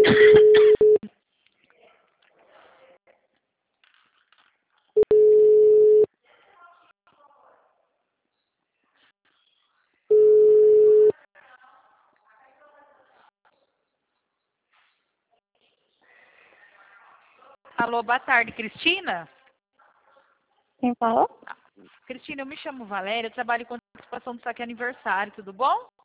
Alô, boa tarde, Cristina? Quem fala? Cristina, eu me chamo Valéria, eu trabalho com participação do Saque Aniversário, tudo bom?